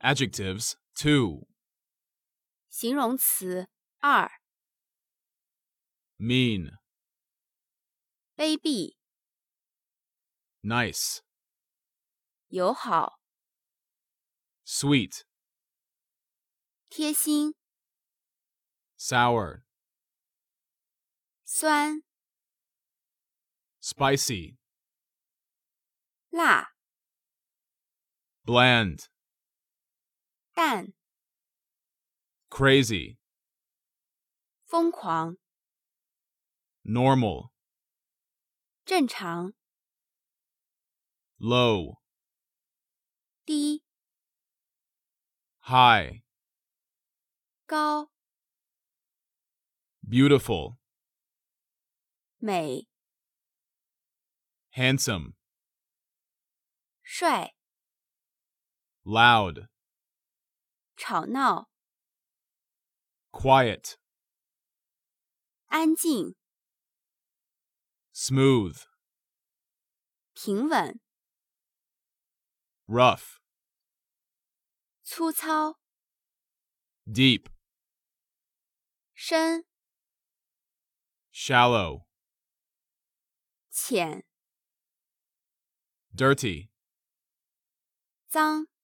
Adjectives 2. 形容词2， Mean, 卑鄙、 nice, 友好、 sweet, 贴心、 sour, 酸、 spicy, 辣、 bland, 淡、 crazy, 疯狂、 normal, 正常、 low, 低、 high, 高、 beautiful, 美、 handsome, 帅、 loud, 吵闹、 quiet, 安静、 smooth, 平稳、 rough, 粗糙、 deep, 深、 shallow, 浅、 dirty, 脏。